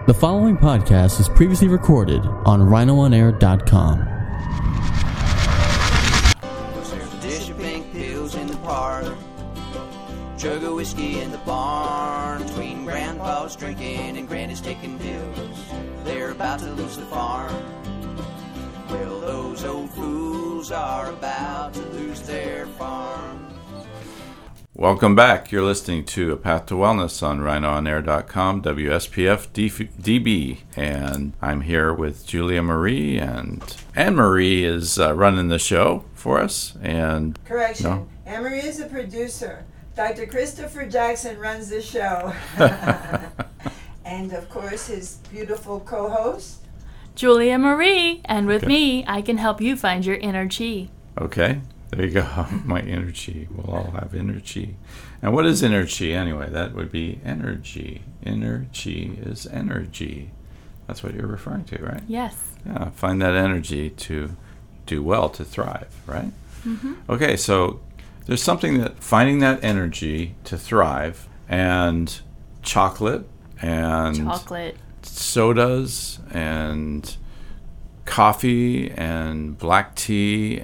The following podcast was previously recorded on rhinoonair.com. There's a dish of pink pills in the parlor, jug of whiskey in the barn. Between Grandpa's drinking and Granny's taking pills, they're about to lose the farm. Well, those old fools are about to lose their farm. Welcome back. You're listening to A Path to Wellness on rhinoonair.com, WSPF DB, and I'm here with Julia Marie, and Anne-Marie is running the show for us. And Correction. No. Anne-Marie is a producer. Dr. Christopher Jackson runs the show. And, of course, his beautiful co-host. Julia Marie, and with me, I can help you find your inner chi. Okay, there you go. My inner chi. We'll all have inner chi. And what is inner chi anyway? That would be energy. Inner chi is energy. That's what you're referring to, right? Yes. Yeah, find that energy to do well, to thrive, right? Mm-hmm. Okay, so there's something that finding that energy to thrive, and chocolate and sodas and coffee and black tea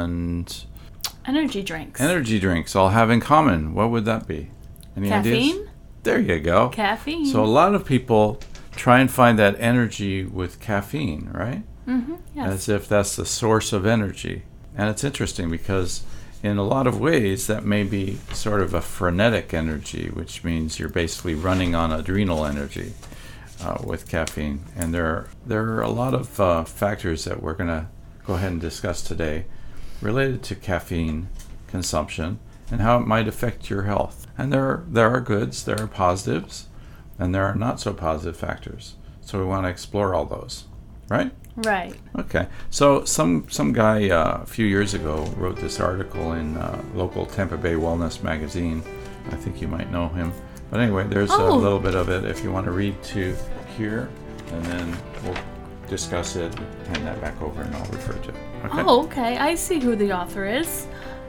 and energy drinks all have in common. What would that be? Any Caffeine? ideas? There you go. Caffeine. So a lot of people try and find that energy with caffeine, right? Mm-hmm. Yes. As if that's the source of energy. And it's interesting because in a lot of ways that may be sort of a frenetic energy, which means you're basically running on adrenal energy with caffeine. And there are a lot of factors that we're going to go ahead and discuss today related to caffeine consumption and how it might affect your health. And there are goods, there are positives, and there are not so positive factors. So we want to explore all those, right? Right. Okay. So some guy a few years ago wrote this article in local Tampa Bay Wellness magazine. I think you might know him. But anyway, there's a little bit of it if you want to read to here, and then we'll discuss it, hand that back over, and I'll refer to it. Okay? Oh, okay. I see who the author is.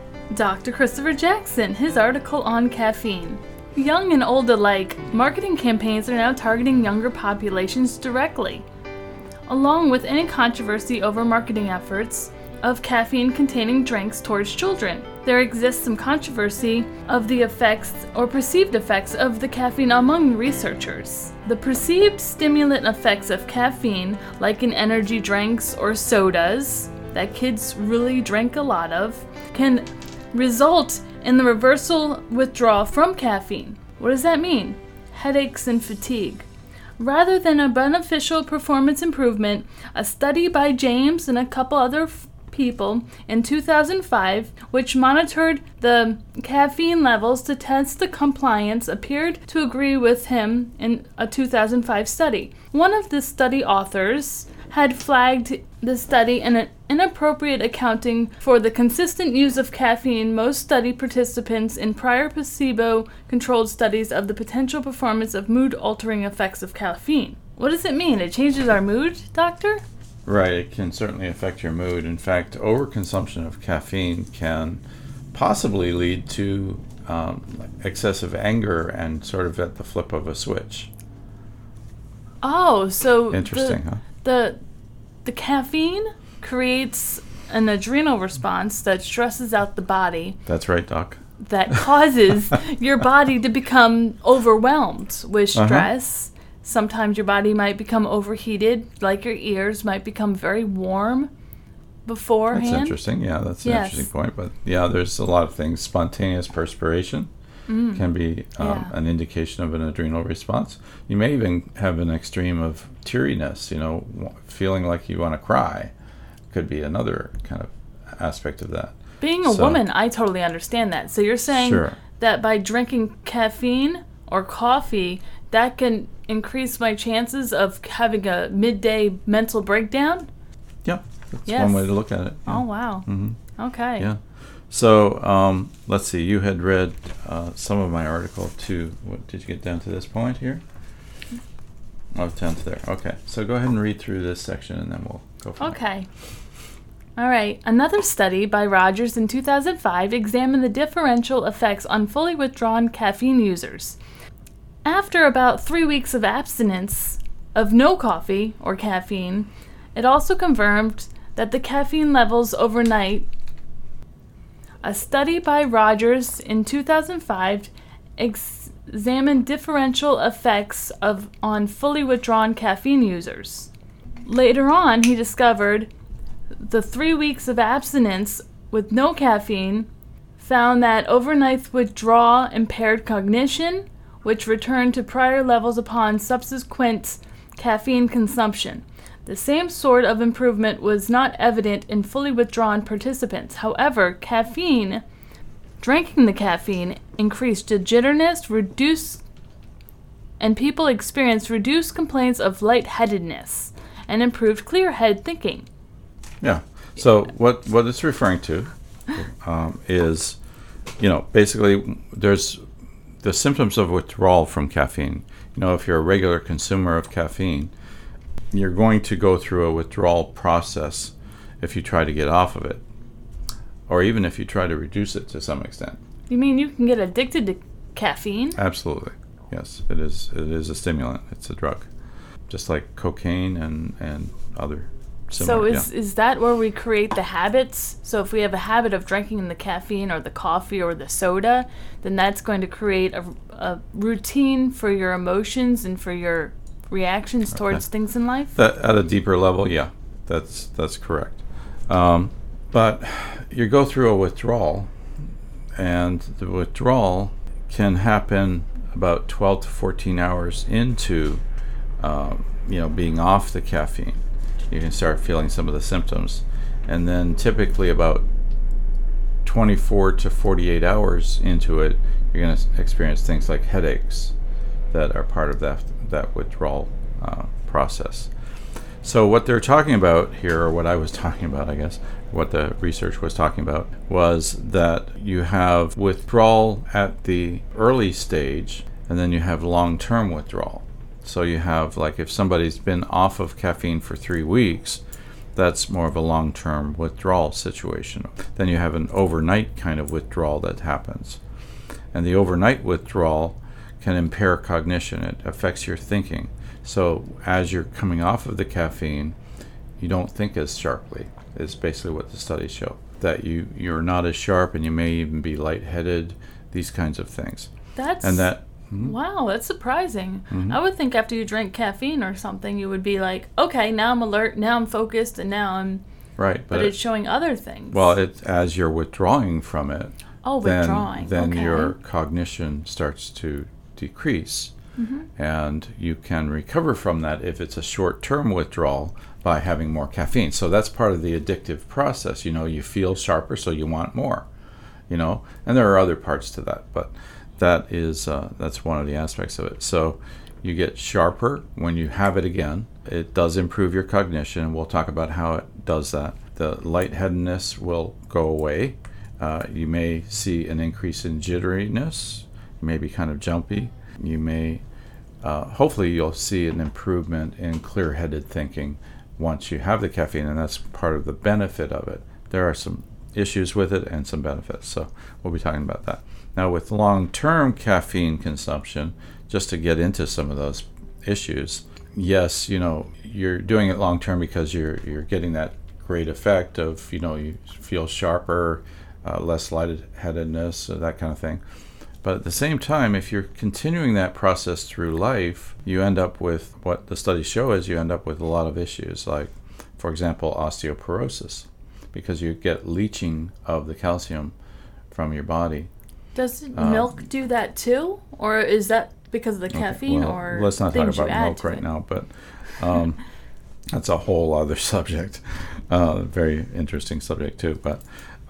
Dr. Christopher Jackson, his article on caffeine. Young and old alike, marketing campaigns are now targeting younger populations directly. Along with any controversy over marketing efforts of caffeine-containing drinks towards children, there exists some controversy of the effects or perceived effects of the caffeine among researchers. The perceived stimulant effects of caffeine, like in energy drinks or sodas that kids really drink a lot of, can result in the reversal withdrawal from caffeine. What does that mean? Headaches and fatigue. Rather than a beneficial performance improvement, a study by James and a couple other people in 2005, which monitored the caffeine levels to test the compliance, appeared to agree with him in a 2005 study. One of the study authors had flagged the study in an inappropriate accounting for the consistent use of caffeine most study participants in prior placebo-controlled studies of the potential performance of mood-altering effects of caffeine. What does it mean? It changes our mood, doctor? Right, it can certainly affect your mood. In fact, overconsumption of caffeine can possibly lead to excessive anger and sort of at the flip of a switch. Oh, so interesting, huh? The caffeine creates an adrenal response that stresses out the body. That's right, Doc. That causes your body to become overwhelmed with stress. Sometimes your body might become overheated, like your ears might become very warm beforehand. That's interesting. Yeah, that's an interesting point. But yeah, there's a lot of things. Spontaneous perspiration can be an indication of an adrenal response. You may even have an extreme of teariness, feeling like you want to cry. Could be another kind of aspect of that. Being a woman, I totally understand that. So you're saying that by drinking caffeine or coffee, that can increase my chances of having a midday mental breakdown? Yeah, that's one way to look at it. Yeah. Oh, wow. Mm-hmm. Okay. Yeah. So, let's see. You had read some of my article too. What, did you get down to this point here? Oh, down to there. Okay. So go ahead and read through this section, and then we'll go from there. Okay. All right. Another study by Rogers in 2005 examined the differential effects on fully withdrawn caffeine users. After about 3 weeks of abstinence, of no coffee or caffeine, it also confirmed that the caffeine levels overnight. A study by Rogers in 2005 examined differential effects on fully withdrawn caffeine users. Later on, he discovered the 3 weeks of abstinence with no caffeine found that overnight withdrawal impaired cognition, which returned to prior levels upon subsequent caffeine consumption. The same sort of improvement was not evident in fully withdrawn participants. However, drinking the caffeine increased the jitteriness, and people experienced reduced complaints of lightheadedness and improved clear-head thinking. Yeah. So what it's referring to is, basically there's the symptoms of withdrawal from caffeine. If you're a regular consumer of caffeine, you're going to go through a withdrawal process if you try to get off of it, or even if you try to reduce it to some extent. You mean you can get addicted to caffeine? Absolutely. Yes, it is. It is a stimulant. It's a drug, just like cocaine and other similar. So is that where we create the habits? So if we have a habit of drinking the caffeine or the coffee or the soda, then that's going to create a routine for your emotions and for your reactions towards things in life? That at a deeper level, yeah, that's correct. But you go through a withdrawal, and the withdrawal can happen about 12 to 14 hours into being off the caffeine. You can start feeling some of the symptoms, and then typically about 24 to 48 hours into it, you're going to experience things like headaches that are part of that withdrawal process. So what they're talking about here, or what I was talking about, I guess, what the research was talking about, was that you have withdrawal at the early stage, and then you have long-term withdrawal. So you have, like, if somebody's been off of caffeine for 3 weeks, that's more of a long-term withdrawal situation. Then you have an overnight kind of withdrawal that happens. And the overnight withdrawal can impair cognition. It affects your thinking. So as you're coming off of the caffeine, you don't think as sharply, is basically what the studies show. That you're not as sharp, and you may even be lightheaded, these kinds of things. Wow, that's surprising. Mm-hmm. I would think after you drink caffeine or something, you would be like, okay, now I'm alert, now I'm focused, and now I'm... Right. But it's showing other things. Well, as you're withdrawing from it, then okay. your cognition starts to decrease. Mm-hmm. And you can recover from that if it's a short-term withdrawal by having more caffeine. So that's part of the addictive process. You feel sharper, so you want more. And there are other parts to that, but that's one of the aspects of it. So you get sharper when you have it again. It does improve your cognition, and we'll talk about how it does that. The lightheadedness will go away. You may see an increase in jitteriness. You may be kind of jumpy. You may, hopefully you'll see an improvement in clear-headed thinking once you have the caffeine, and that's part of the benefit of it. There are some issues with it and some benefits, so we'll be talking about that. Now, with long-term caffeine consumption, just to get into some of those issues, yes, you're doing it long-term because you're getting that great effect of, you feel sharper, less lightheadedness, that kind of thing. But at the same time, if you're continuing that process through life, you end up with, what the studies show is, you end up with a lot of issues, like, for example, osteoporosis, because you get leaching of the calcium from your body. Does milk do that too? Or is that because of the caffeine, or let's not talk things you about add milk to right it? now, but that's a whole other subject. Very interesting subject too. But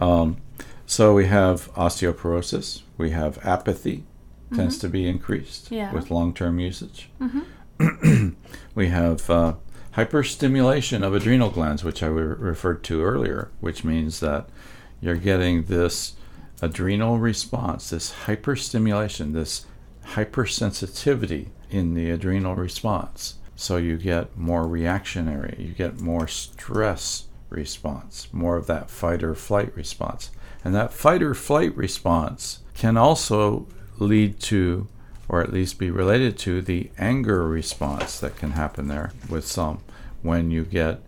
so we have osteoporosis. We have apathy, tends to be increased with long-term usage. Mm-hmm. We have hyperstimulation of adrenal glands, which I referred to earlier, which means that you're getting this adrenal response, this hyperstimulation, this hypersensitivity in the adrenal response. So you get more reactionary, you get more stress response, more of that fight or flight response. And that fight or flight response can also lead to or at least be related to, the anger response that can happen there with some. When you get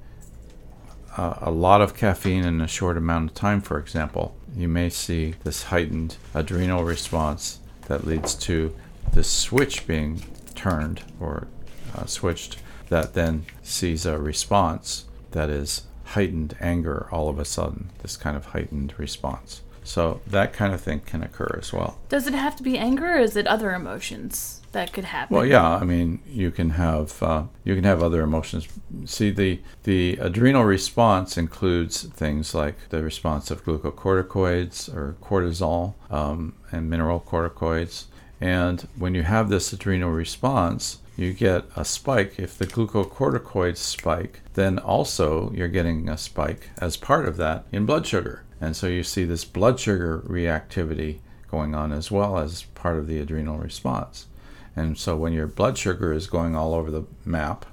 a lot of caffeine in a short amount of time, for example, you may see this heightened adrenal response that leads to this switch being turned or switched, that then sees a response that is heightened anger all of a sudden, this kind of heightened response. So that kind of thing can occur as well. Does it have to be anger, or is it other emotions that could happen? Well, yeah, I mean, you can have other emotions. See, the adrenal response includes things like the response of glucocorticoids or cortisol and mineralocorticoids. And when you have this adrenal response, you get a spike. If the glucocorticoids spike, then also you're getting a spike as part of that in blood sugar. And so you see this blood sugar reactivity going on as well as part of the adrenal response. And so when your blood sugar is going all over the map,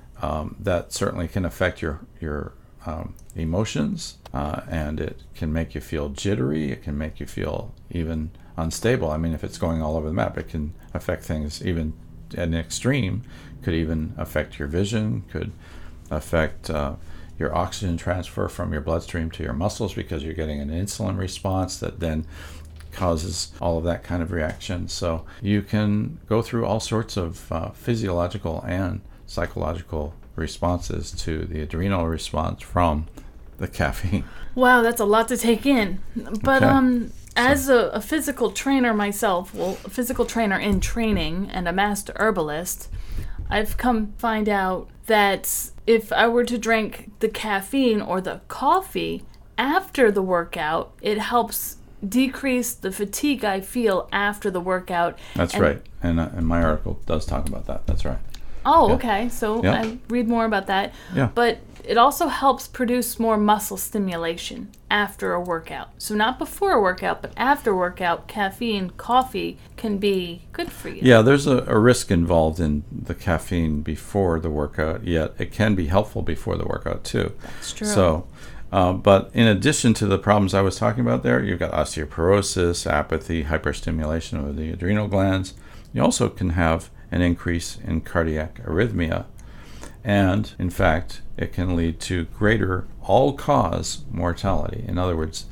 that certainly can affect your emotions, and it can make you feel jittery. It can make you feel even unstable. I mean, if it's going all over the map, it can affect things even at an extreme. Could even affect your vision, could affect your oxygen transfer from your bloodstream to your muscles, because you're getting an insulin response that then causes all of that kind of reaction. So you can go through all sorts of physiological and psychological responses to the adrenal response from the caffeine. Wow, that's a lot to take in. But Okay. as a physical trainer myself, well, a physical trainer in training and a master herbalist, I've come find out that if I were to drink the caffeine or the coffee after the workout, it helps decrease the fatigue I feel after the workout. That's right. And my article does talk about that. That's right. Oh, Yeah. okay. So Yeah. I read more about that. Yeah. But it also helps produce more muscle stimulation after a workout. So not before a workout, but after a workout, caffeine, coffee can be good for you. Yeah, there's a risk involved in the caffeine before the workout, yet it can be helpful before the workout too. That's true. So, but in addition to the problems I was talking about there, you've got osteoporosis, apathy, hyperstimulation of the adrenal glands. You also can have an increase in cardiac arrhythmia. And, in fact, it can lead to greater all-cause mortality. In other words,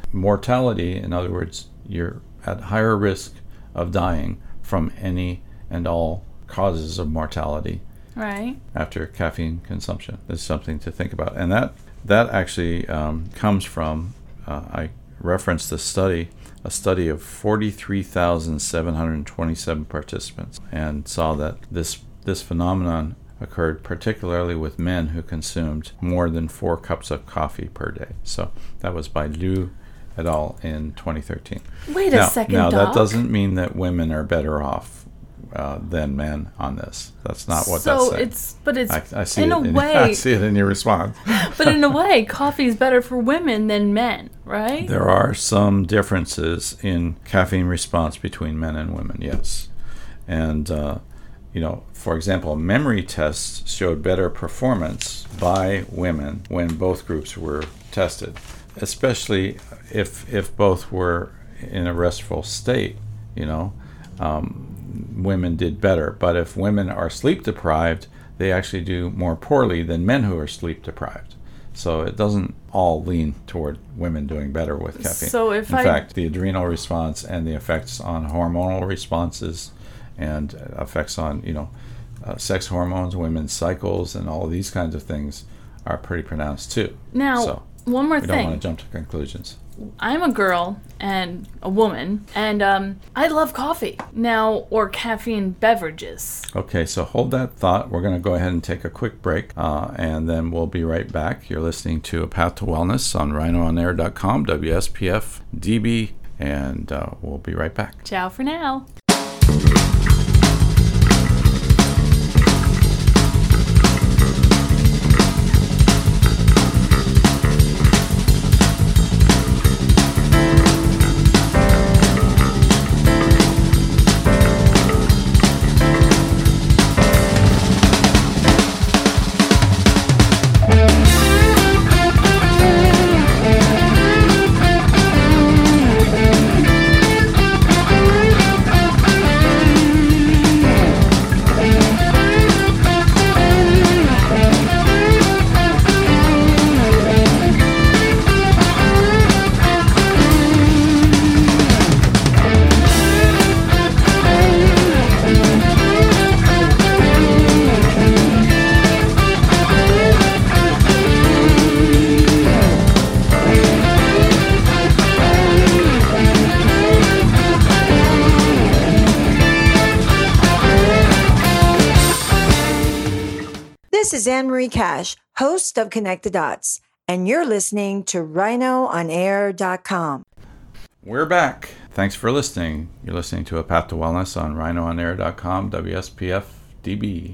you're at higher risk of dying from any and all causes of mortality Right. after caffeine consumption. That's something to think about. And that actually comes from, I referenced a study of 43,727 participants, and saw that this phenomenon occurred particularly with men who consumed more than 4 cups of coffee per day. So that was by Liu et al. In 2013. Wait a second, Now, Doc. that doesn't mean that women are better off than men on this. That's not what that's saying. I see in it a way, I see it in your response. but in a way, coffee is better for women than men, right? There are some differences in caffeine response between men and women, yes. And, for example, memory tests showed better performance by women when both groups were tested, especially if both were in a restful state, women did better. But if women are sleep deprived, they actually do more poorly than men who are sleep deprived. So it doesn't all lean toward women doing better with caffeine. So in fact, the adrenal response and the effects on hormonal responses and effects on, sex hormones, women's cycles, and all of these kinds of things are pretty pronounced too. Now, So one more we don't want to thing. jump to conclusions. I'm a girl and a woman, and I love coffee now, or caffeine beverages. Okay, so hold that thought. We're going to go ahead and take a quick break, and then we'll be right back. You're listening to A Path to Wellness on rhinoonair.com, WSPF DB, and we'll be right back. Ciao for now. This is Anne-Marie Cash, host of Connect the Dots, and you're listening to RhinoOnAir.com. We're back. Thanks for listening. You're listening to A Path to Wellness on RhinoOnAir.com, WSPF DB.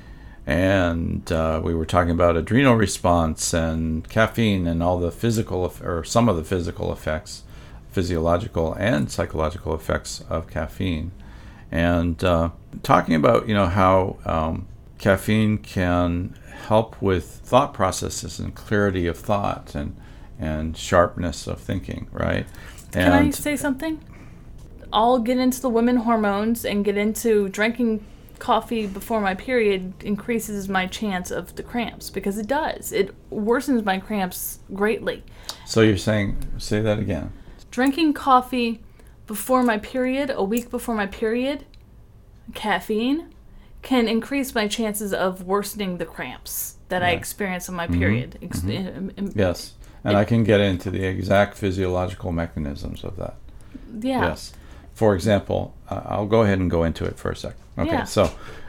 And we were talking about adrenal response and caffeine and all the physical, or some of the physical effects, physiological and psychological effects of caffeine. And talking about, how caffeine can help with thought processes and clarity of thought and sharpness of thinking, right? Can I say something? I'll get into the women hormones and get into drinking coffee before my period increases my chance of the cramps, because it does. It worsens my cramps greatly. So you're saying, say that again. Drinking coffee before my period, a week before my period, caffeine, can increase my chances of worsening the cramps that I experience on my period. Yes. And I can get into the exact physiological mechanisms of that. Yeah. Yes. For example, I'll go ahead and go into it for a second. Okay. Yeah. So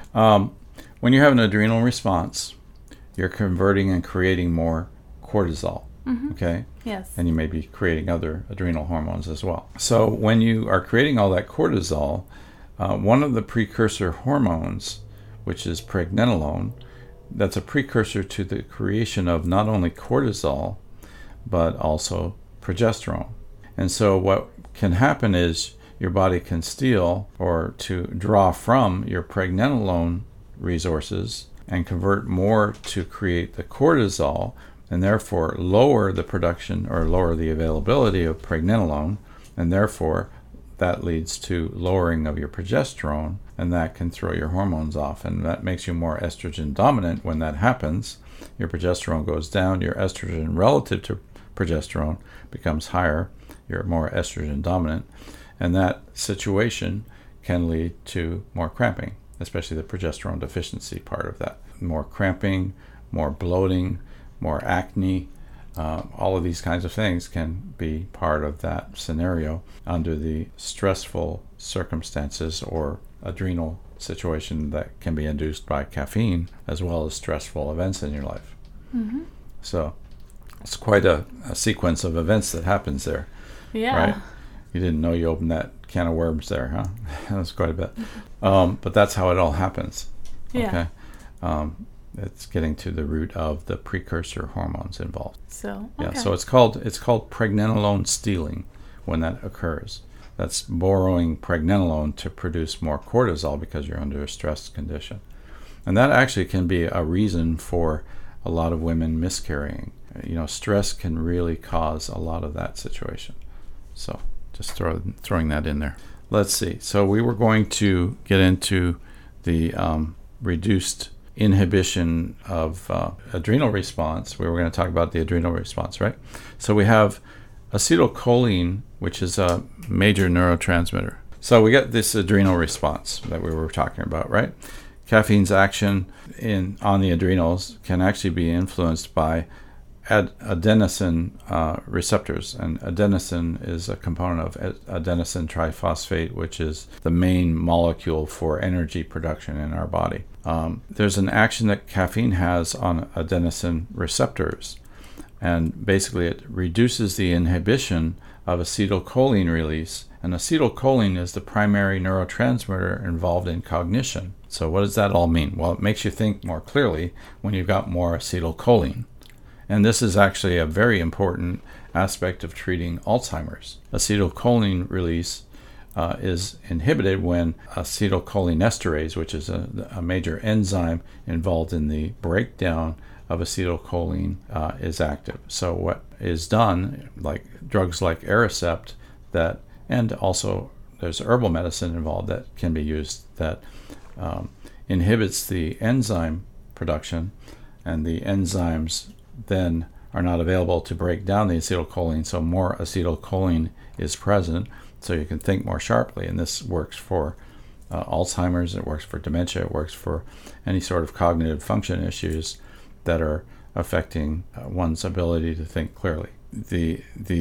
when you have an adrenal response, you're converting and creating more cortisol. Okay? Yes. And you may be creating other adrenal hormones as well. So when you are creating all that cortisol, one of the precursor hormones, which is pregnenolone, that's a precursor to the creation of not only cortisol, but also progesterone. And so what can happen is your body can steal or to draw from your pregnenolone resources and convert more to create the cortisol, and therefore lower the production or lower the availability of pregnenolone, and therefore that leads to lowering of your progesterone, and that can throw your hormones off, and that makes you more estrogen dominant. When that happens, your progesterone goes down, your estrogen relative to progesterone becomes higher, you're more estrogen dominant, and that situation can lead to more cramping, especially the progesterone deficiency part of that. More cramping, more bloating, more acne, all of these kinds of things can be part of that scenario under the stressful circumstances or adrenal situation that can be induced by caffeine, as well as stressful events in your life. So it's quite a sequence of events that happens there. Yeah. Right? You didn't know you opened that can of worms there, huh? That was quite a bit. But that's how it all happens. Yeah. Okay. It's getting to the root of the precursor hormones involved. So, Yeah, so it's called pregnenolone stealing when that occurs. That's borrowing pregnenolone to produce more cortisol because you're under a stress condition. And that actually can be a reason for a lot of women miscarrying. Stress can really cause a lot of that situation. So just throwing that in there. Let's see. So we were going to get into the reduced inhibition of adrenal response. We were going to talk about the adrenal response, right? So we have acetylcholine, which is a major neurotransmitter. So we get this adrenal response that we were talking about, right? Caffeine's action on the adrenals can actually be influenced by adenosine receptors, and adenosine is a component of adenosine triphosphate, which is the main molecule for energy production in our body. There's an action that caffeine has on adenosine receptors, and basically it reduces the inhibition of acetylcholine release, and acetylcholine is the primary neurotransmitter involved in cognition. So what does that all mean? Well, it makes you think more clearly when you've got more acetylcholine. And this is actually a very important aspect of treating Alzheimer's. Acetylcholine release is inhibited when acetylcholinesterase, which is a major enzyme involved in the breakdown of acetylcholine, is active. So what is done, like drugs like Aricept, and also there's herbal medicine involved that can be used that inhibits the enzyme production, and the enzymes then are not available to break down the acetylcholine, so more acetylcholine is present, so you can think more sharply. And this works for Alzheimer's, it works for dementia, it works for any sort of cognitive function issues that are affecting one's ability to think clearly.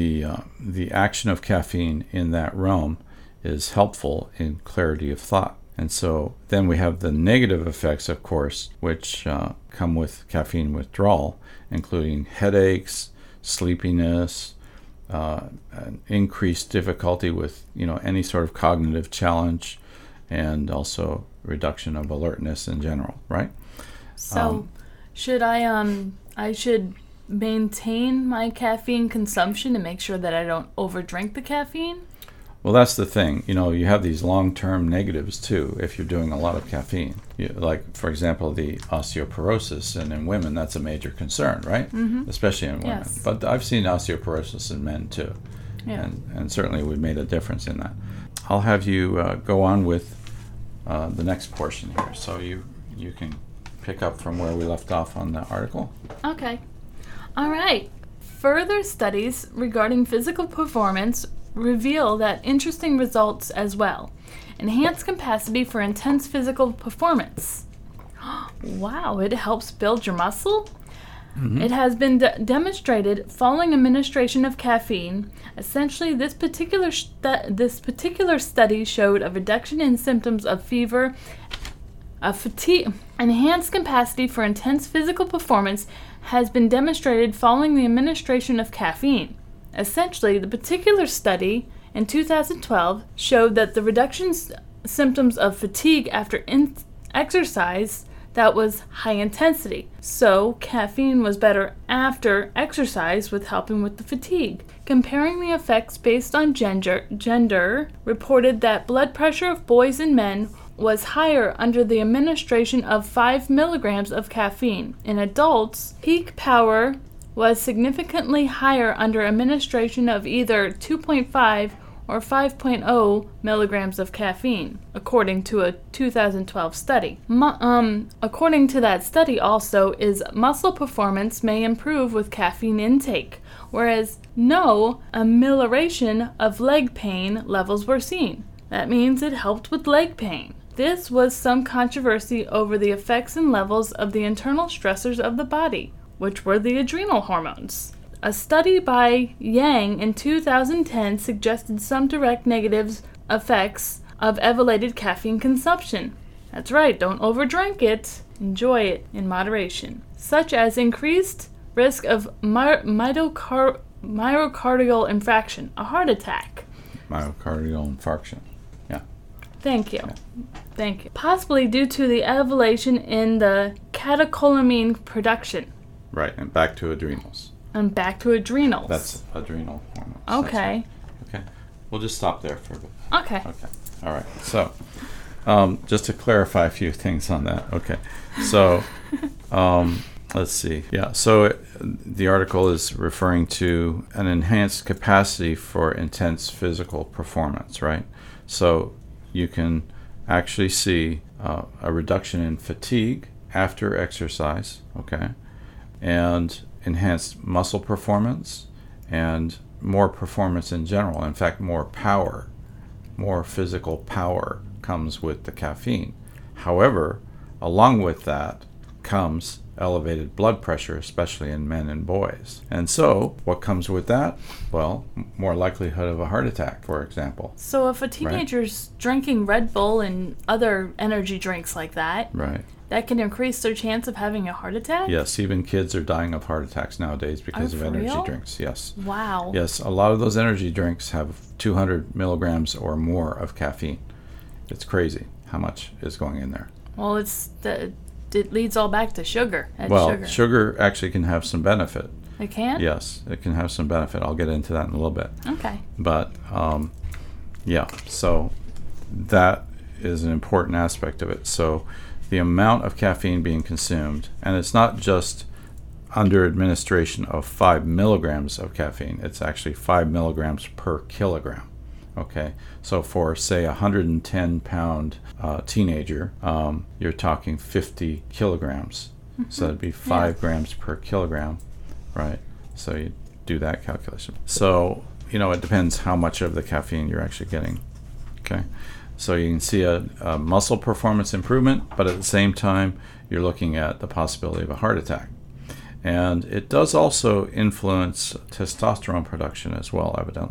The action of caffeine in that realm is helpful in clarity of thought. And so then we have the negative effects, of course, which come with caffeine withdrawal, including headaches, sleepiness, an increased difficulty with any sort of cognitive challenge, and also reduction of alertness in general, right? So should I should maintain my caffeine consumption to make sure that I don't overdrink the caffeine? Well, that's the thing. You have these long-term negatives too if you're doing a lot of caffeine. Like, for example, the osteoporosis, and in women that's a major concern, right? Mm-hmm. Especially in women. Yes. But I've seen osteoporosis in men too. Yeah. And certainly we've made a difference in that. I'll have you go on with the next portion here. So you can pick up from where we left off on the article. Okay. All right. Further studies regarding physical performance reveal that interesting results as well. Enhanced capacity for intense physical performance. Wow, it helps build your muscle? Mm-hmm. It has been demonstrated following administration of caffeine. Essentially, this particular study showed a reduction in symptoms of fever, fatigue. Enhanced capacity for intense physical performance has been demonstrated following the administration of caffeine. Essentially, the particular study in 2012 showed that the reduction symptoms of fatigue after exercise that was high intensity. So, caffeine was better after exercise with helping with the fatigue. Comparing the effects based on gender reported that blood pressure of boys and men was higher under the administration of 5 milligrams of caffeine. In adults, peak power was significantly higher under administration of either 2.5 or 5.0 milligrams of caffeine, according to a 2012 study. According to that study also, is muscle performance may improve with caffeine intake, whereas no amelioration of leg pain levels were seen. That means it helped with leg pain. This was some controversy over the effects and levels of the internal stressors of the body, which were the adrenal hormones. A study by Yang in 2010 suggested some direct negative effects of elevated caffeine consumption. That's right, don't overdrink it. Enjoy it in moderation. Such as increased risk of myocardial infarction, a heart attack. Myocardial infarction, yeah. Thank you. Thank you. Possibly due to the elevation in the catecholamine production. Right, and back to adrenals. And back to adrenals. That's adrenal hormones. Okay. Right. Okay. We'll just stop there for a bit. Okay. Okay. All right. So, just to clarify a few things on that. Okay. So, let's see. Yeah. So, the article is referring to an enhanced capacity for intense physical performance, right? So, you can actually see a reduction in fatigue after exercise, okay? And enhanced muscle performance and more performance in general. In fact, more power, more physical power comes with the caffeine. However, along with that comes elevated blood pressure, especially in men and boys. And so, what comes with that? Well, more likelihood of a heart attack, for example. So if a teenager's drinking Red Bull and other energy drinks like that, right, that can increase their chance of having a heart attack? Yes, even kids are dying of heart attacks nowadays because of energy drinks. Yes. Wow. Yes, a lot of those energy drinks have 200 milligrams or more of caffeine. It's crazy how much is going in there. Well, it leads all back to sugar. Sugar actually can have some benefit. It can? Yes, it can have some benefit. I'll get into that in a little bit. Okay. But, yeah, so that is an important aspect of it. So the amount of caffeine being consumed, and it's not just under administration of 5 milligrams of caffeine, it's actually 5 milligrams per kilogram. Okay, so for say a 110-pound teenager, you're talking 50 kilograms. Mm-hmm. So that'd be 5 grams per kilogram, right? So you do that calculation. So, it depends how much of the caffeine you're actually getting. Okay, so you can see a muscle performance improvement, but at the same time, you're looking at the possibility of a heart attack. And it does also influence testosterone production as well, evidently,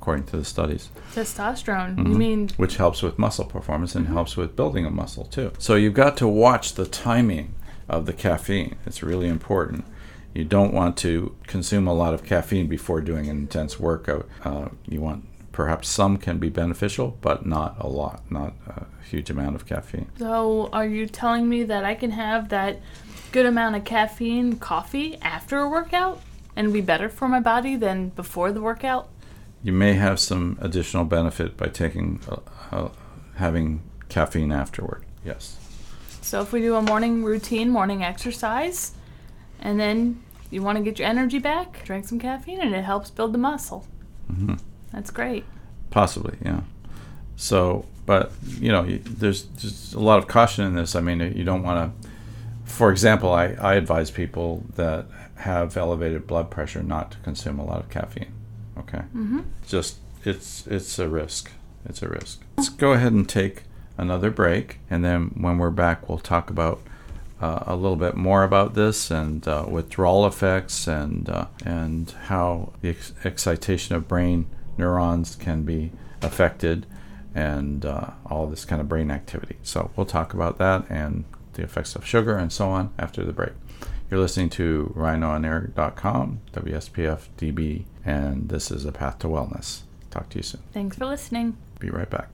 according to the studies. Testosterone. You mean Which helps with muscle performance and helps with building a muscle too. So you've got to watch the timing of the caffeine. It's really important. You don't want to consume a lot of caffeine before doing an intense workout. You want, perhaps some can be beneficial, but not a lot, not a huge amount of caffeine. So are you telling me that I can have that good amount of caffeine coffee after a workout and be better for my body than before the workout? You may have some additional benefit by taking having caffeine afterward. Yes. So if we do a morning routine, morning exercise, and then you want to get your energy back, drink some caffeine, and it helps build the muscle. Mm-hmm. That's great. Possibly, yeah. So, but, there's just a lot of caution in this. I mean, you don't want to, for example, I advise people that have elevated blood pressure not to consume a lot of caffeine, okay? Mm-hmm. Just, it's a risk. It's a risk. Let's go ahead and take another break, and then when we're back, we'll talk about a little bit more about this and withdrawal effects and how the excitation of brain neurons can be affected and all this kind of brain activity. So we'll talk about that and the effects of sugar and so on after the break. You're listening to RhinoOnAir.com, WSPF-DB, and this is A Path to Wellness. Talk to you soon. Thanks for listening. Be right back.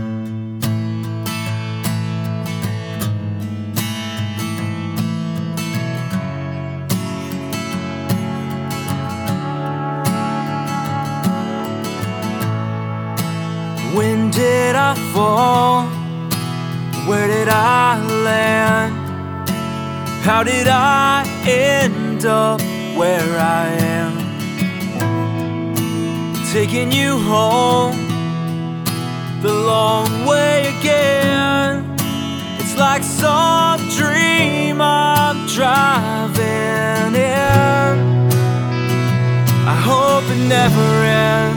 When did I fall? Where did I land? How did I end up where I am? Taking you home the long way again. It's like some dream I'm driving in. I hope it never ends.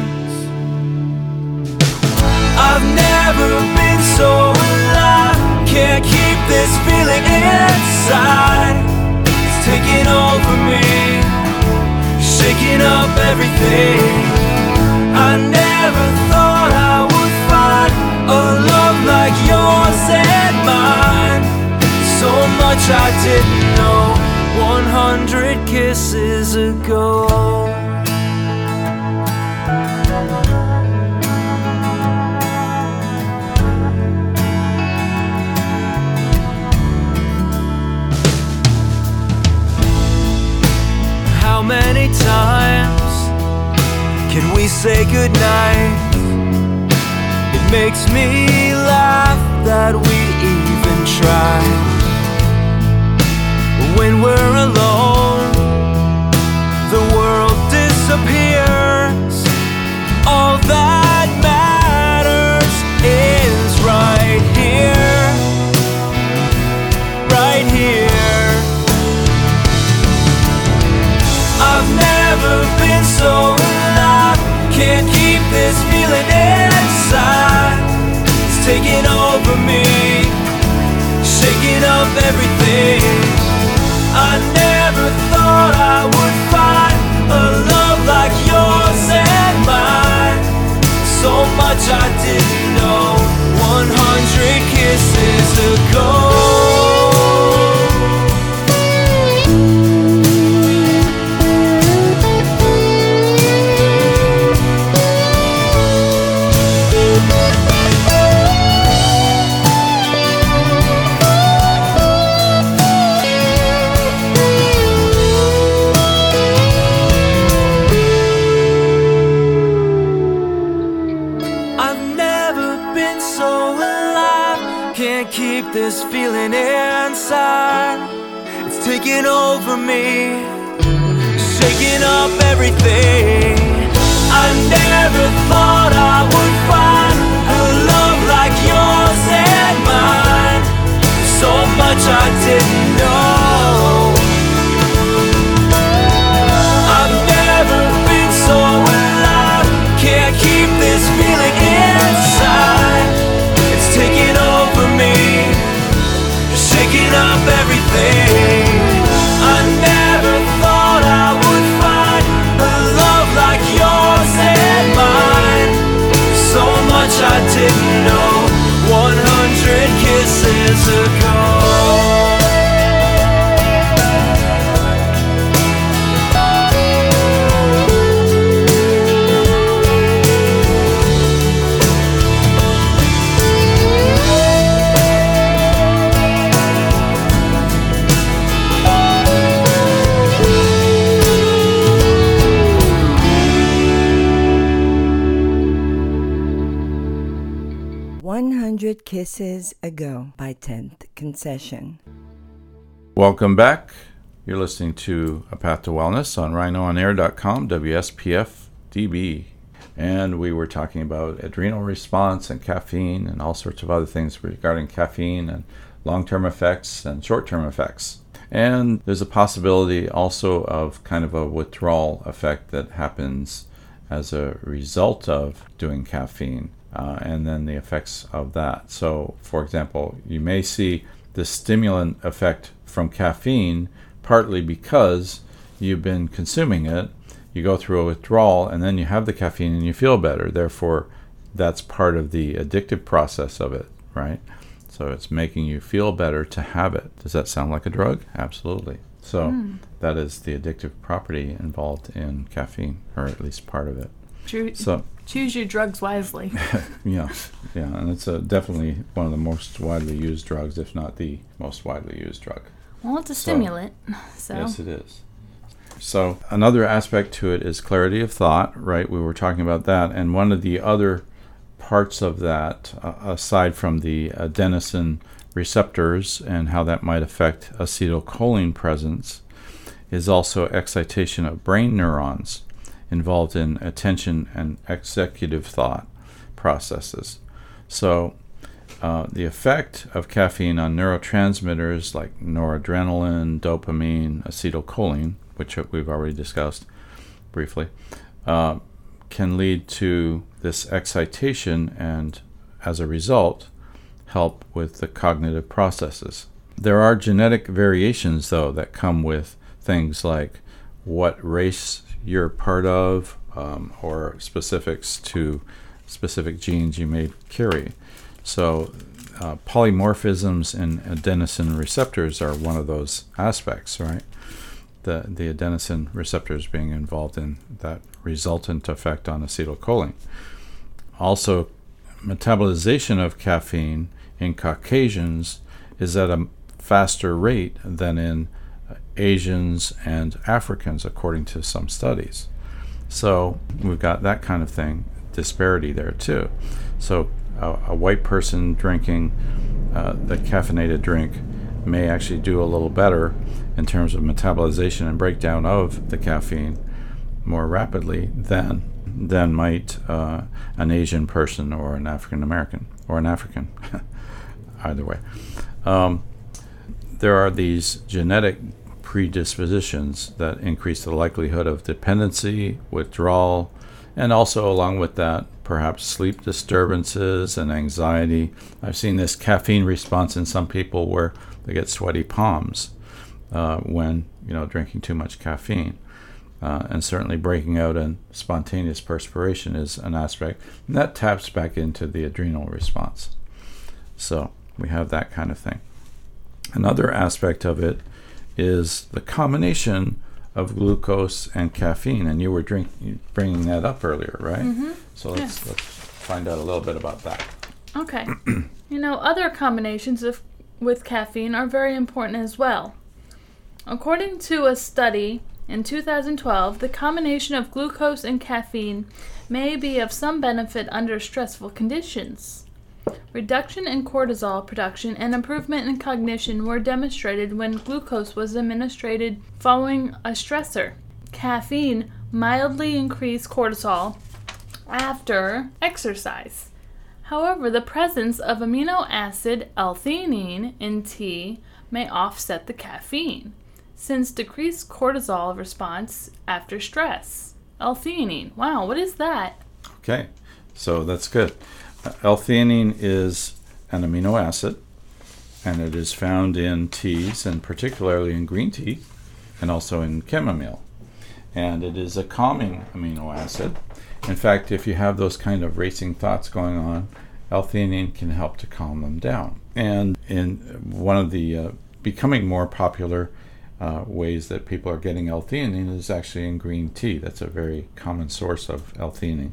I've never been so alive. Can't keep this feeling inside. It's taking over me, shaking up everything. I never thought I would find a love like yours and mine. So much I didn't know 100 kisses ago. How many times can we say goodnight? It makes me laugh that we even try. When we're alone, the world disappears. All that matters is right here, right here. I've never been so alive. Can't keep this feeling inside. It's taking over me, shaking up everything. I never thought I would find a love like yours and mine. So much I didn't know 100 kisses ago. This feeling inside, it's taking over me, shaking up everything. I never thought I would find a love like yours and mine. So much I didn't know. I've never been so alive. Can't keep this feeling inside. It's taking over me, shaking up everything. I never thought I would find a love like yours and mine. Kisses A Go by 10th Concession. Welcome back. You're listening to A Path to Wellness on rhinoonair.com, WSPF-DB. And we were talking about adrenal response and caffeine and all sorts of other things regarding caffeine and long-term effects and short-term effects. And there's a possibility also of kind of a withdrawal effect that happens as a result of doing caffeine. And then the effects of that. So, for example, you may see the stimulant effect from caffeine partly because you've been consuming it, you go through a withdrawal, and then you have the caffeine and you feel better. Therefore, that's part of the addictive process of it, right? So it's making you feel better to have it. Does that sound like a drug? Absolutely. So that is the addictive property involved in caffeine, or at least part of it. Choose your drugs wisely. Yeah, and it's definitely one of the most widely used drugs, if not the most widely used drug. Well, it's a stimulant, so. Yes, it is. So another aspect to it is clarity of thought, right? We were talking about that, and one of the other parts of that, aside from the adenosine receptors and how that might affect acetylcholine presence, is also excitation of brain neurons involved in attention and executive thought processes. So the effect of caffeine on neurotransmitters like noradrenaline, dopamine, acetylcholine, which we've already discussed briefly, can lead to this excitation and, as a result, help with the cognitive processes. There are genetic variations, though, that come with things like what race you're part of, or specifics to specific genes you may carry. So polymorphisms in adenosine receptors are one of those aspects, right? The adenosine receptors being involved in that resultant effect on acetylcholine. Also, metabolization of caffeine in Caucasians is at a faster rate than in Asians and Africans, according to some studies. So we've got that kind of thing, disparity there too. So a white person drinking the caffeinated drink may actually do a little better in terms of metabolization and breakdown of the caffeine more rapidly than might an Asian person or an African American or an African. Either way. There are these genetic predispositions that increase the likelihood of dependency, withdrawal, and also along with that, perhaps sleep disturbances and anxiety. I've seen this caffeine response in some people where they get sweaty palms when drinking too much caffeine. And certainly breaking out in spontaneous perspiration is an aspect. And that taps back into the adrenal response. So we have that kind of thing. Another aspect of it is the combination of glucose and caffeine, and you were bringing that up earlier, right? Mm-hmm. So let's find out a little bit about that. Okay. Other combinations with caffeine are very important as well. According to a study in 2012, the combination of glucose and caffeine may be of some benefit under stressful conditions. Reduction in cortisol production and improvement in cognition were demonstrated when glucose was administered following a stressor. Caffeine mildly increased cortisol after exercise. However, the presence of amino acid L-theanine in tea may offset the caffeine, since decreased cortisol response after stress. L-theanine. Wow, what is that? Okay, so that's good. L-theanine is an amino acid, and it is found in teas, and particularly in green tea, and also in chamomile. And it is a calming amino acid. In fact, if you have those kind of racing thoughts going on, L-theanine can help to calm them down. And in one of the becoming more popular ways that people are getting L-theanine is actually in green tea. That's a very common source of L-theanine.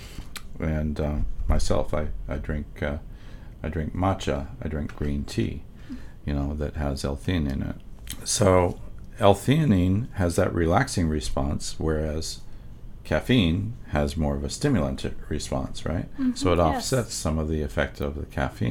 And myself, I drink matcha. I drink green tea, that has L-theanine in it. So L-theanine has that relaxing response, whereas caffeine has more of a stimulant response, right? Mm-hmm, so it offsets some of the effect of the caffeine.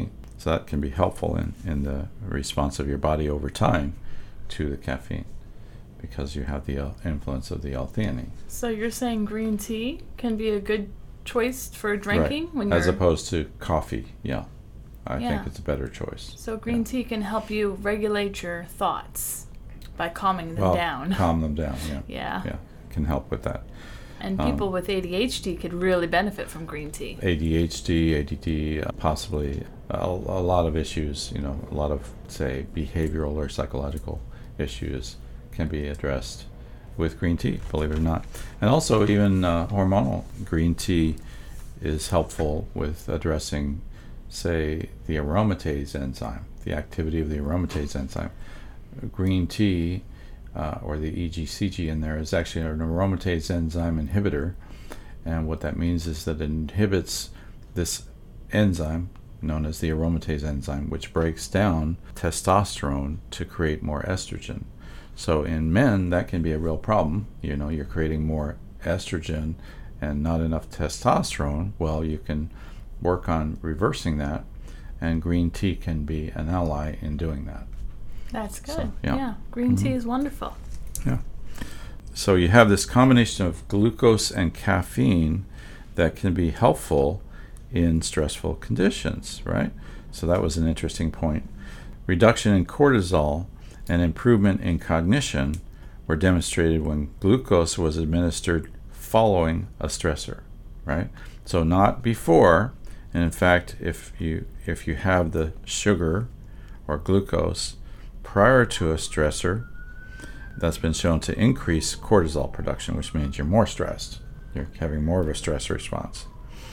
So that can be helpful in the response of your body over time to the caffeine, because you have the influence of the L-theanine. So you're saying green tea can be a good choice for drinking Right. when you're... As opposed to coffee, yeah. I Yeah. think it's a better choice. So green tea can help you regulate your thoughts by calming them Well, down. calm them down, yeah. Yeah. Yeah, can help with that. And people with ADHD could really benefit from green tea. ADHD, ADD, possibly a lot of issues, a lot of, say, behavioral or psychological issues can be addressed with green tea, believe it or not. And also even hormonal. Green tea is helpful with addressing, say, the aromatase enzyme, the activity of the aromatase enzyme. Green tea, or the EGCG in there, is actually an aromatase enzyme inhibitor. And what that means is that it inhibits this enzyme, known as the aromatase enzyme, which breaks down testosterone to create more estrogen. So in men, that can be a real problem. You're creating more estrogen and not enough testosterone. Well, you can work on reversing that, and green tea can be an ally in doing that. That's good. So, yeah. Green tea is wonderful. Yeah. So you have this combination of glucose and caffeine that can be helpful in stressful conditions, right? So that was an interesting point. Reduction in cortisol and improvement in cognition were demonstrated when glucose was administered following a stressor, right? So not before. And in fact, if you have the sugar or glucose prior to a stressor, that's been shown to increase cortisol production, which means you're more stressed. You're having more of a stress response.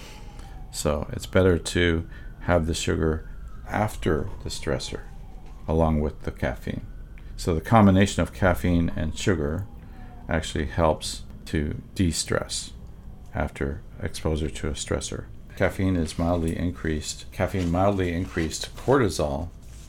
So it's better to have the sugar after the stressor, along with the caffeine. So the combination of caffeine and sugar actually helps to de-stress after exposure to a stressor. Caffeine mildly increased cortisol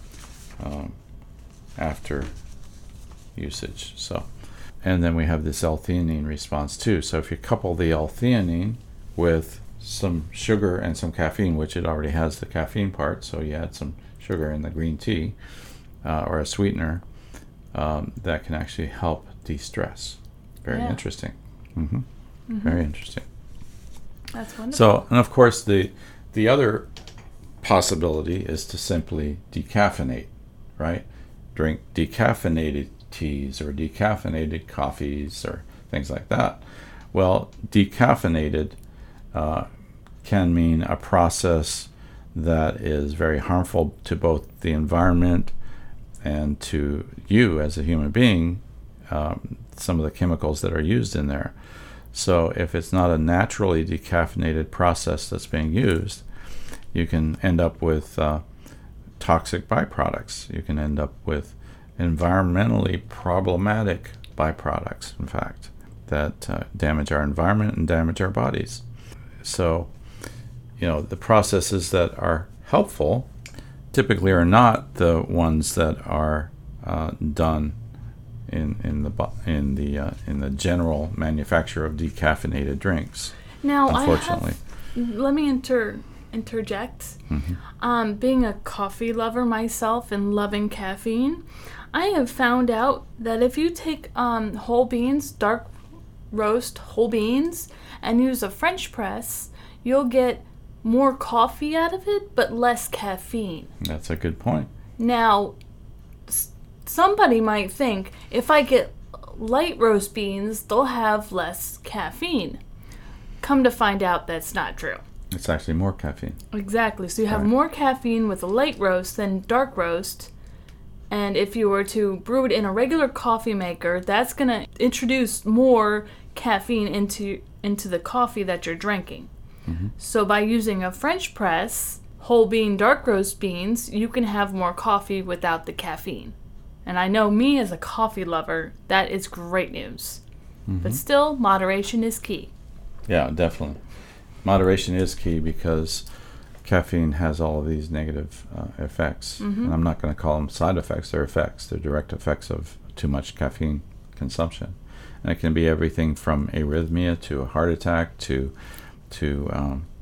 after usage. So, and then we have this L-theanine response too. So if you couple the L-theanine with some sugar and some caffeine, which it already has the caffeine part, so you add some sugar in the green tea or a sweetener, that can actually help de-stress. Very interesting. Very interesting. That's wonderful. So, and of course, the other possibility is to simply decaffeinate, right? Drink decaffeinated teas or decaffeinated coffees or things like that. Well, decaffeinated can mean a process that is very harmful to both the environment and to you as a human being, some of the chemicals that are used in there. So if it's not a naturally decaffeinated process that's being used, you can end up with toxic byproducts. You can end up with environmentally problematic byproducts, in fact, that damage our environment and damage our bodies. So, the processes that are helpful typically are not the ones that are done in the general manufacture of decaffeinated drinks. Now, unfortunately, let me interject. Being a coffee lover myself and loving caffeine, I have found out that if you take whole beans, dark roast whole beans, and use a French press, you'll get more coffee out of it, but less caffeine. That's a good point. Now, somebody might think if I get light roast beans, they'll have less caffeine. Come to find out that's not true. It's actually more caffeine. Exactly. So you have Right. more caffeine with a light roast than dark roast. And if you were to brew it in a regular coffee maker, that's going to introduce more caffeine into the coffee that you're drinking. So by using a French press, whole bean dark roast beans, you can have more coffee without the caffeine. And I know me as a coffee lover, that is great news. But still, moderation is key. Yeah, definitely. Moderation is key because caffeine has all of these negative effects. And I'm not going to call them side effects. They're effects. They're direct effects of too much caffeine consumption. And it can be everything from arrhythmia to a heart attack to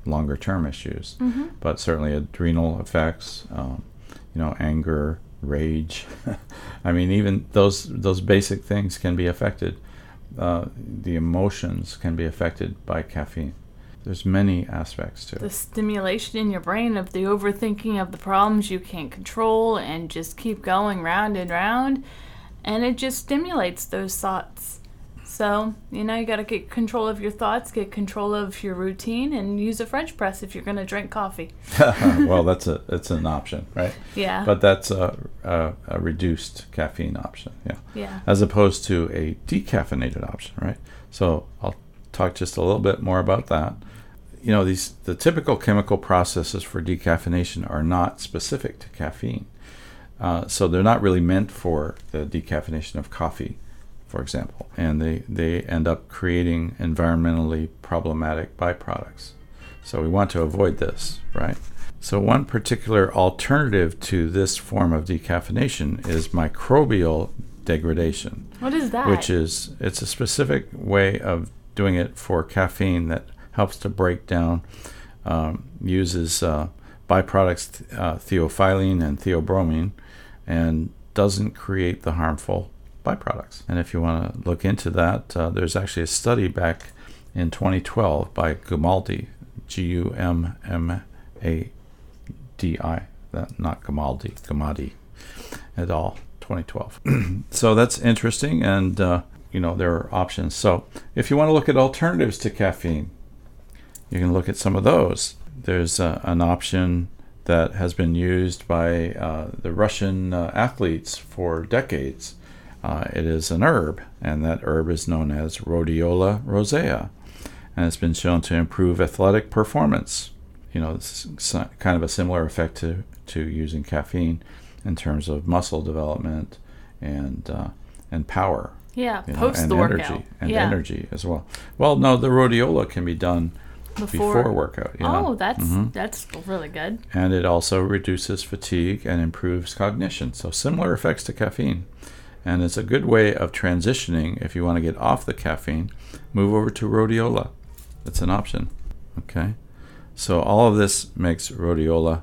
longer term issues. Mm-hmm. But certainly adrenal effects, anger, rage. I mean, even those basic things can be affected. The emotions can be affected by caffeine. There's many aspects to The it. stimulation in your brain of the overthinking of the problems you can't control and just keep going round and round, and it just stimulates those thoughts. So, you got to get control of your thoughts, get control of your routine, and use a French press if you're going to drink coffee. Well, it's an option, right? Yeah. But that's a reduced caffeine option, Yeah. as opposed to a decaffeinated option, right? So I'll talk just a little bit more about that. The typical chemical processes for decaffeination are not specific to caffeine. So they're not really meant for the decaffeination of coffee, for example. And they end up creating environmentally problematic byproducts. So we want to avoid this, right? So one particular alternative to this form of decaffeination is microbial degradation. What is that? It's a specific way of doing it for caffeine that helps to break down, uses byproducts theophylline and theobromine, and doesn't create the harmful byproducts. And if you want to look into that, there's actually a study back in 2012 by Gumaldi, Gummadi, not Gamaldi, Gummadi, et al., 2012. So that's interesting, and there are options. So if you want to look at alternatives to caffeine, you can look at some of those. There's an option that has been used by the Russian athletes for decades. It is an herb, and that herb is known as Rhodiola rosea, and it's been shown to improve athletic performance. It's kind of a similar effect to using caffeine in terms of muscle development and power. Yeah, And post-workout. energy as well. Well, no, the rhodiola can be done before workout. Oh, that's really good. And it also reduces fatigue and improves cognition. So similar effects to caffeine. And it's a good way of transitioning. If you want to get off the caffeine, move over to rhodiola. It's an option. Okay. So all of this makes rhodiola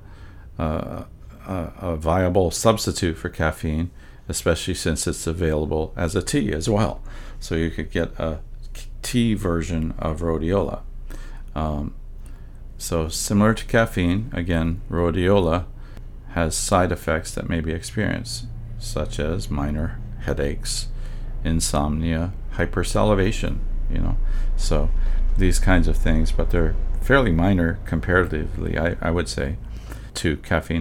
a viable substitute for caffeine, especially since it's available as a tea as well. So you could get a tea version of rhodiola. So similar to caffeine, again, rhodiola has side effects that may be experienced, such as minor headaches, insomnia, hypersalivation, So these kinds of things, but they're fairly minor comparatively, I would say, to caffeine,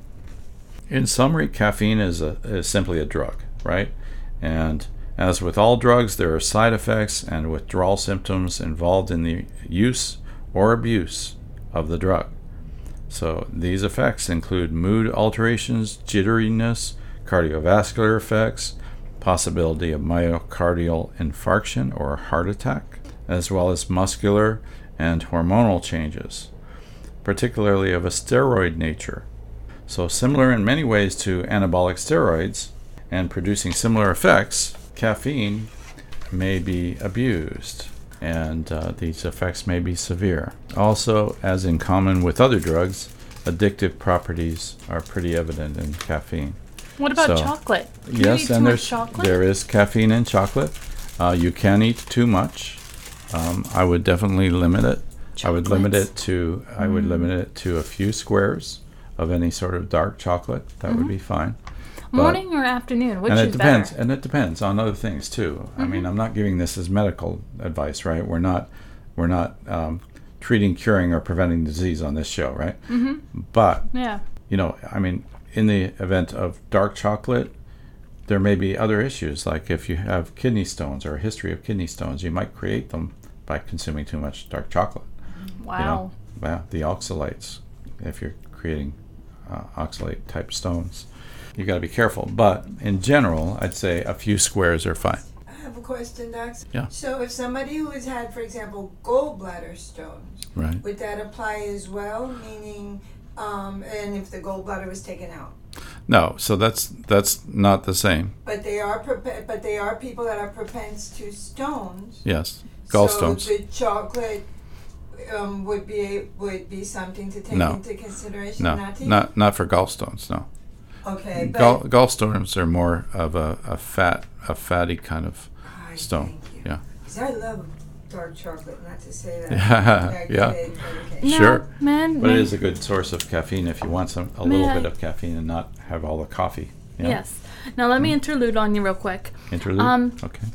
In summary, caffeine is simply a drug, right? And as with all drugs, there are side effects and withdrawal symptoms involved in the use or abuse of the drug. So these effects include mood alterations, jitteriness, cardiovascular effects, possibility of myocardial infarction or heart attack, as well as muscular and hormonal changes, particularly of a steroid nature. So similar in many ways to anabolic steroids and producing similar effects, caffeine may be abused, and these effects may be severe. Also, as in common with other drugs, addictive properties are pretty evident in caffeine. What about chocolate? Can you eat too much chocolate? There is caffeine in chocolate. You can eat too much. I would definitely limit it. I would limit it to a few squares of any sort of dark chocolate. That would be fine. Morning or afternoon? Which is depends, better? and it depends on other things too. I mean, I'm not giving this as medical advice, right? We're not treating, curing, or preventing disease on this show, right? But in the event of dark chocolate, there may be other issues, like if you have kidney stones or a history of kidney stones, you might create them by consuming too much dark chocolate. Wow. The oxalates, if you're creating oxalate type stones, you got to be careful. But in general, I'd say a few squares are fine. I have a question, Doc. Yeah. So if somebody who has had, for example, gallbladder stones, Right. would that apply as well? Meaning, and if the gallbladder was taken out? No, so that's not the same. But they are people that are propense to stones. Yes, So gallstones. the chocolate would be something to take No. into consideration. No, Not to eat? not for gallstones. No, Okay, but gallstones are more of a fatty kind of I stone. thank you. Yeah. 'Cause I love dark chocolate. Not to say that. Yeah, yeah. Okay. No, Sure. man. But it man. is a good source of caffeine if you want a little I- bit of caffeine and not have all the coffee. Yeah? Yes. Now let me interlude on you real quick. Interlude? Okay.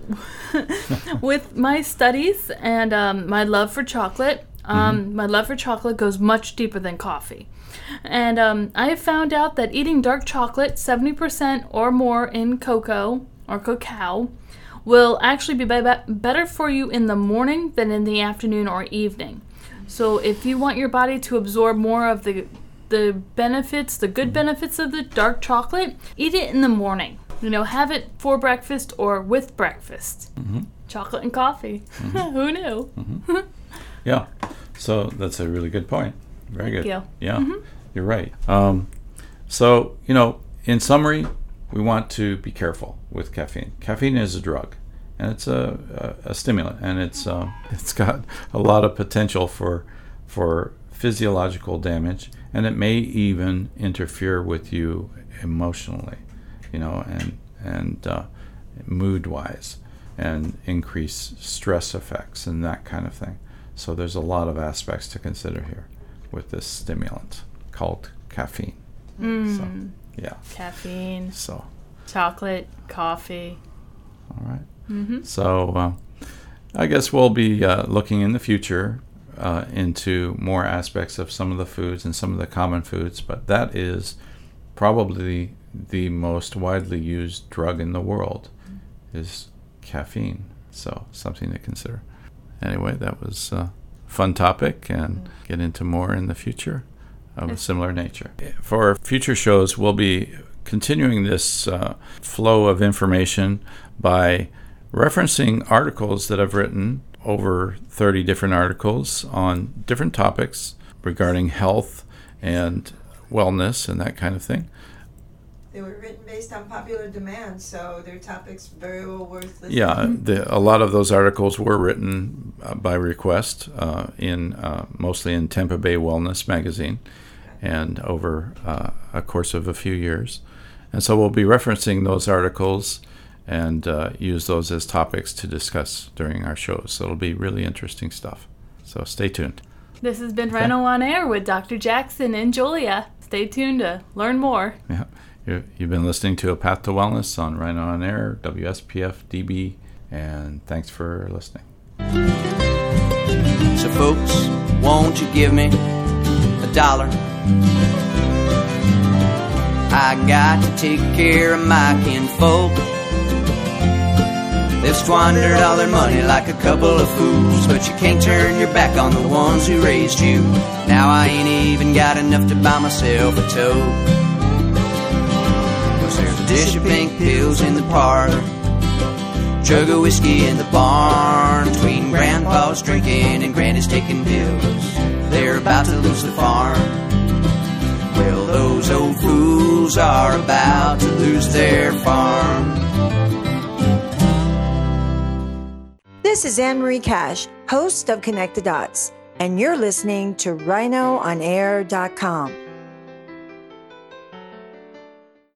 With my studies and my love for chocolate, my love for chocolate goes much deeper than coffee. And I have found out that eating dark chocolate, 70% or more in cocoa or cacao, will actually be better for you in the morning than in the afternoon or evening. So if you want your body to absorb more of the benefits, the good benefits of the dark chocolate, eat it in the morning. You know, have it for breakfast or with breakfast. Chocolate and coffee. Who knew? Yeah. So that's a really good point. Very Thank good. you. Yeah, you're right. So, in summary, we want to be careful with caffeine. Caffeine is a drug, and it's a stimulant, and it's got a lot of potential for physiological damage, and it may even interfere with you emotionally, and mood-wise, and increase stress effects and that kind of thing. So there's a lot of aspects to consider here with this stimulant called caffeine. So, yeah. Caffeine, So, chocolate, coffee. all right. So, I guess we'll be looking in the future into more aspects of some of the foods and some of the common foods, but that is probably the most widely used drug in the world is caffeine. So, something to consider. Anyway, that was a fun topic, and get into more in the future of a similar nature. For future shows, we'll be continuing this flow of information by referencing articles that I've written, over 30 different articles on different topics regarding health and wellness and that kind of thing. They were written based on popular demand, so their topics very well worth listening. Yeah, a lot of those articles were written by request mostly in Tampa Bay Wellness Magazine, and over a course of a few years. And so we'll be referencing those articles and use those as topics to discuss during our shows. So it'll be really interesting stuff. So stay tuned. This has been Rhino on Air with Dr. Jackson and Julia. Stay tuned to learn more. Yeah. You've been listening to A Path to Wellness on Rhino on Air, WSPF DB, and thanks for listening. So folks, won't you give me $1? I got to take care of my kinfolk. They've squandered all their money like a couple of fools, but you can't turn your back on the ones who raised you. Now I ain't even got enough to buy myself a tote. There's a dish of pink pills in the parlor, jug of whiskey in the barn, between grandpa's drinking and granny's taking pills. They're about to lose the farm. Well, those old fools are about to lose their farm. This is Anne-Marie Cash, host of Connect the Dots, and you're listening to RhinoOnAir.com.